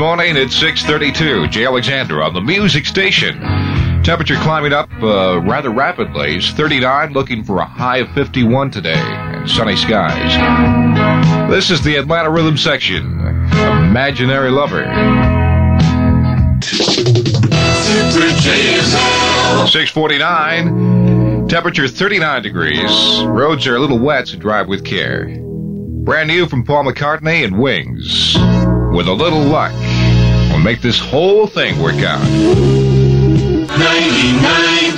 morning. It's 6:32. Jay Alexander on the Music Station. Temperature climbing up rather rapidly. It's 39, looking for a high of 51 today, and sunny skies. This is the Atlanta Rhythm Section. Imaginary Lover. 6:49. Temperature 39 degrees. Roads are a little wet, so drive with care. Brand new from Paul McCartney and Wings. With a little luck, we'll make this whole thing work out. 99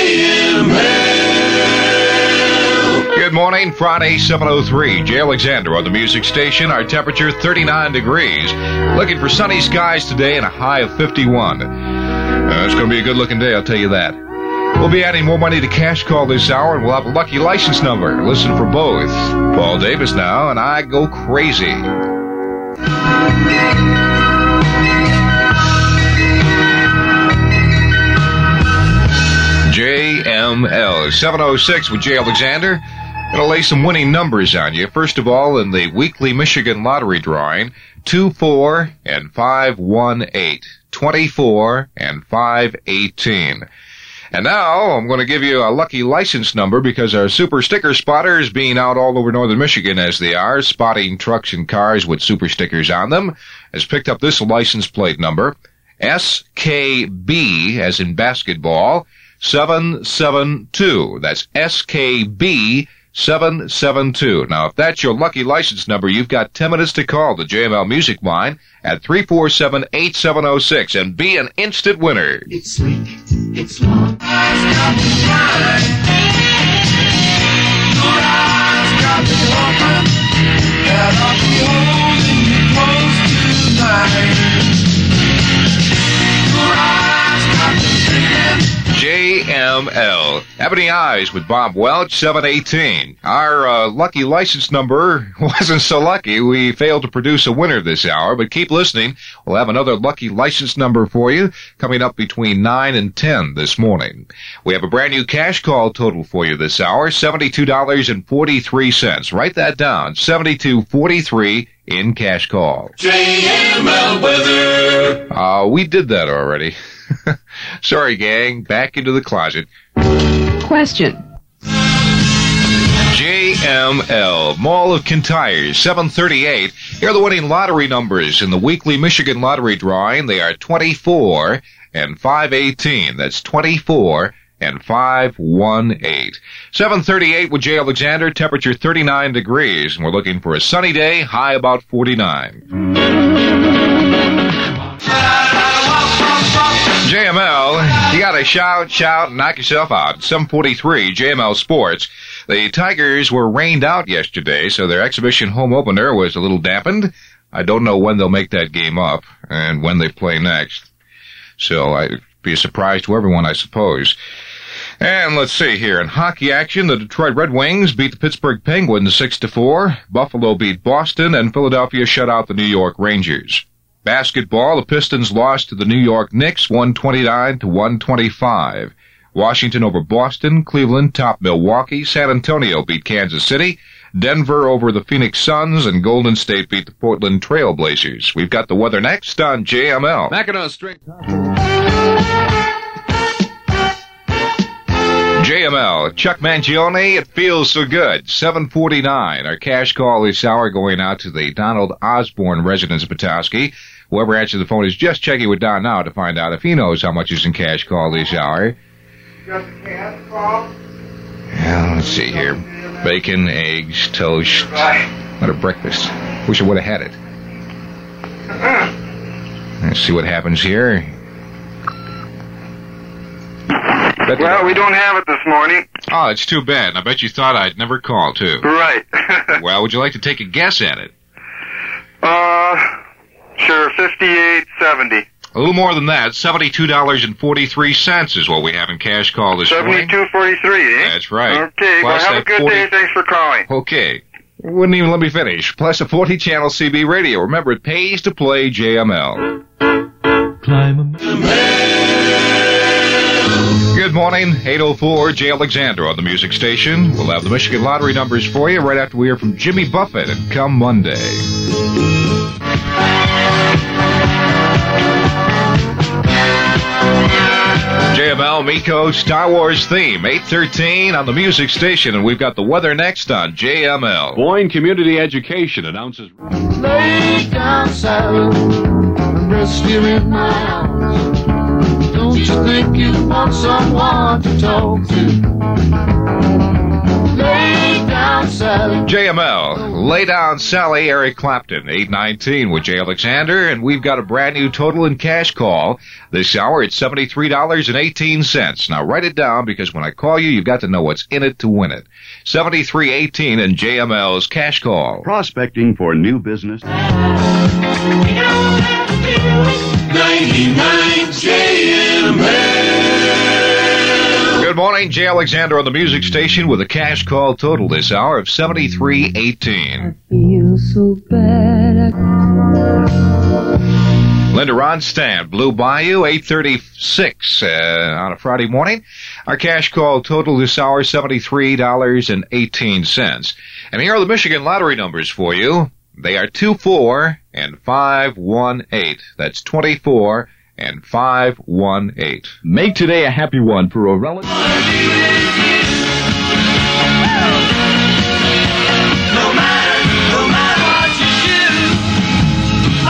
JML. Good morning, Friday, 7:03. Jay Alexander on the Music Station. Our temperature 39 degrees. Looking for sunny skies today and a high of 51. It's going to be a good-looking day, I'll tell you that. We'll be adding more money to Cash Call this hour, and we'll have a lucky license number. Listen for both. Paul Davis now, and I Go Crazy. JML 706 with Jay Alexander. Gonna lay some winning numbers on you. First of all, in the weekly Michigan lottery drawing, 2, 4, and 5, 1, 8. 24 and 518. And now I'm going to give you a lucky license number because our super sticker spotters, being out all over northern Michigan as they are, spotting trucks and cars with super stickers on them, has picked up this license plate number, SKB, as in basketball, 772. That's SKB 772. Now, if that's your lucky license number, you've got 10 minutes to call the JML Music Line at 347-8706 and be an instant winner. It's sweet, it's long. Eyes got me blind. Your eyes got me open. And I'll be holding you close tonight. Your eyes got me thinking. JML. Ebony Eyes with Bob Welch, 718. Our lucky license number wasn't so lucky. We failed to produce a winner this hour, but keep listening. We'll have another lucky license number for you coming up between 9 and 10 this morning. We have a brand new cash call total for you this hour, $72.43. Write that down, $72.43 in cash call. JML weather. We did that already. Sorry, gang. Back into the closet. Question. JML, Mall of Kintyre, 738. Here are the winning lottery numbers in the weekly Michigan lottery drawing. They are 24 and 518. That's 24 and 518. 738 with Jay Alexander, temperature 39 degrees. And we're looking for a sunny day, high about 49. JML, you gotta shout, and knock yourself out. 743, JML Sports. The Tigers were rained out yesterday, so their exhibition home opener was a little dampened. I don't know when they'll make that game up and when they play next. So I'd be a surprise to everyone, I suppose. And let's see here. In hockey action, the Detroit Red Wings beat the Pittsburgh Penguins 6-4. Buffalo beat Boston, and Philadelphia shut out the New York Rangers. Basketball, the Pistons lost to the New York Knicks 129-125. Washington over Boston, Cleveland topped Milwaukee, San Antonio beat Kansas City, Denver over the Phoenix Suns, and Golden State beat the Portland Trail Blazers. We've got the weather next on JML. Mackinac Straight. JML, Chuck Mangione, it feels so good. 7:49. Our cash call this hour going out to the Donald Osborne residence of Petoskey. Whoever answered the phone is just checking with Don now to find out if he knows how much is in cash call this hour. Got the cash call? Yeah, let's see here. Bacon, eggs, toast. Right. What a breakfast. Wish I would have had it. Let's see what happens here. Well, we don't have it this morning. Oh, it's too bad. I bet you thought I'd never call, too. Right. Well, would you like to take a guess at it? Sure, 58.70. A little more than that. $72.43 is what we have in cash call this morning. 72.43, eh? That's right. Okay, well, Plus have a that good 40 day. Thanks for calling. Okay. Wouldn't even let me finish. Plus a 40-channel CB radio. Remember, it pays to play JML. Climb Good morning, 804, Jay Alexander on the Music Station. We'll have the Michigan Lottery numbers for you right after we hear from Jimmy Buffett and Come Monday. Miko Star Wars theme, 8:13 on the music station, and we've got the weather next on JML. Boyne Community Education announces... Lay down, Sally, and rest here in my arms. Don't you think you want someone to talk to? Lay down, Sally. JML, Lay Down Sally, Eric Clapton, 8:19 with Jay Alexander, and we've got a brand new total and cash call this hour. It's $73.18. Now write it down, because when I call you, you've got to know what's in it to win it. $73.18 and JML's cash call. Prospecting for new business. 99 JML. Good morning, Jay Alexander on the music station with a cash call total this hour of $73.18. Feel so bad. Linda Ronstadt, Blue Bayou, 8:36 on a Friday morning. Our cash call total this hour, $73.18. And here are the Michigan lottery numbers for you. They are 24 and 518. That's 24 and 518. Make today a happy one for a relative. No matter what you do, I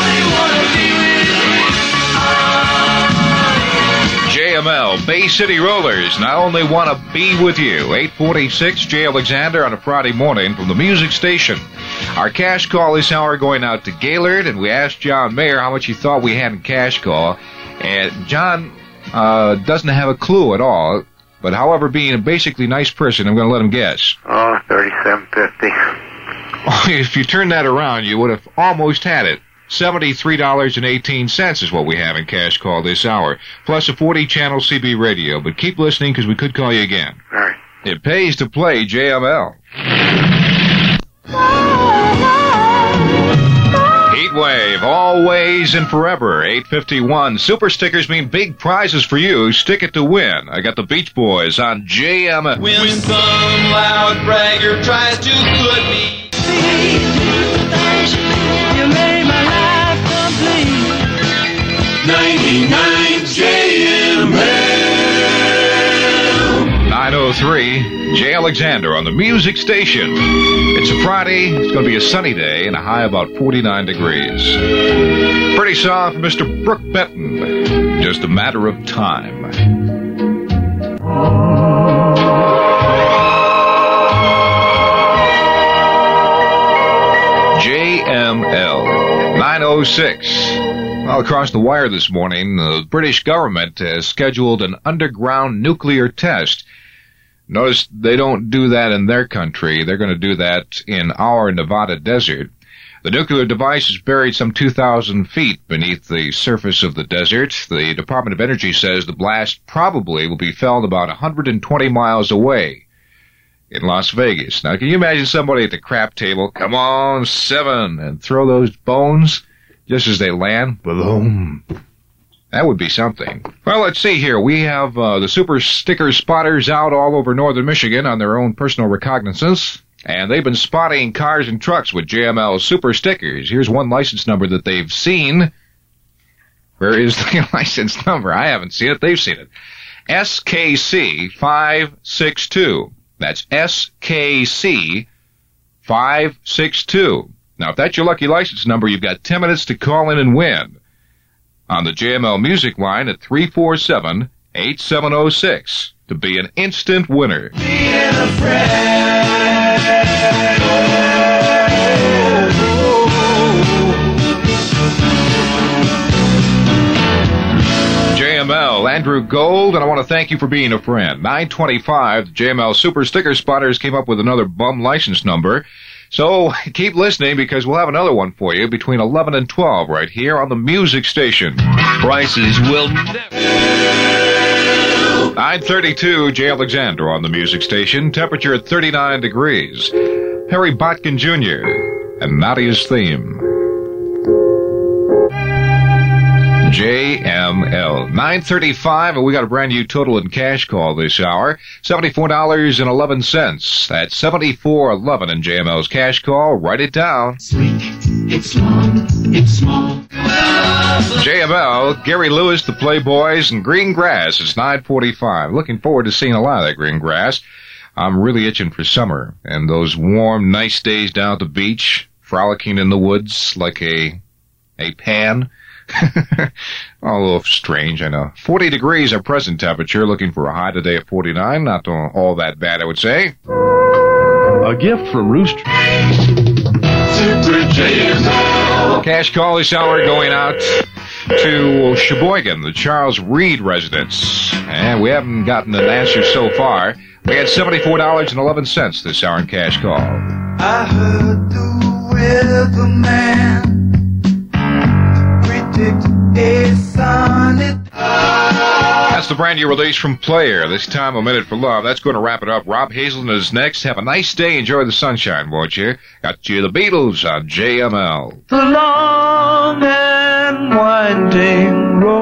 only wanna be with you. JML, Bay City Rollers, not only want to be with you. 8:46, Jay Alexander on a Friday morning from the music station. Our cash call this hour going out to Gaylord, and we asked John Mayer how much he thought we had in cash call. And John doesn't have a clue at all, but however, being a basically nice person, I'm going to let him guess. Oh, $37.50. If you turn that around, you would have almost had it. $73.18 is what we have in cash call this hour, plus a 40-channel CB radio. But keep listening, because we could call you again. All right. It pays to play JML. Heatwave, always and forever, 8:51. Super stickers mean big prizes for you. Stick it to win. I got the Beach Boys on JML. When some loud bragger tries to put me, you made my life complete. 99 JML. 9:03, Jay Alexander on the music station. It's a Friday. It's going to be a sunny day and a high about 49 degrees. Pretty soft, Mr. Brooke Benton. Just a matter of time. JML 9:06. Well, across the wire this morning, the British government has scheduled an underground nuclear test. Notice they don't do that in their country. They're going to do that in our Nevada desert. The nuclear device is buried some 2,000 feet beneath the surface of the desert. The Department of Energy says the blast probably will be felt about 120 miles away in Las Vegas. Now, can you imagine somebody at the crap table, come on, 7, and throw those bones just as they land? Boom. That would be something. Well, let's see here. We have the Super Sticker Spotters out all over northern Michigan on their own personal recognizance, and they've been spotting cars and trucks with JML Super Stickers. Here's one license number that they've seen. Where is the license number? I haven't seen it. They've seen it. SKC 562. That's SKC 562. Now, if that's your lucky license number, you've got 10 minutes to call in and win on the JML music line at 347-8706 to be an instant winner. Being a friend. JML, Andrew Gold, and I want to thank you for being a friend. 925, the JML Super Sticker Spotters came up with another bum license number. So keep listening, because we'll have another one for you between 11 and 12 right here on the music station. Prices will never... 932, Jay Alexander on the music station. Temperature at 39 degrees. Harry Botkin Jr. and Nadia's theme. JML 935, and we got a brand new total in cash call this hour, $74.11. That's $74.11 in JML's cash call. Write it down. Sweet It's long, it's small. JML, Gary Lewis, the Playboys, and Green Grass. It's 9:45. Looking forward to seeing a lot of that green grass. I'm really itching for summer and those warm, nice days down at the beach, frolicking in the woods like a pan. A little strange, I know. 40 degrees our present temperature. Looking for a high today of 49. Not all that bad, I would say. A gift from Rooster. Super JML. Cash call this hour going out to Sheboygan, the Charles Reed residence. And we haven't gotten an answer so far. We had $74.11 this hour in cash call. I heard the weatherman predict a sonnet. That's the brand new release from Player. This time, A Minute for Love. That's going to wrap it up. Rob Hazelton is next. Have a nice day. Enjoy the sunshine, won't you? Got you the Beatles on JML. The long and winding road.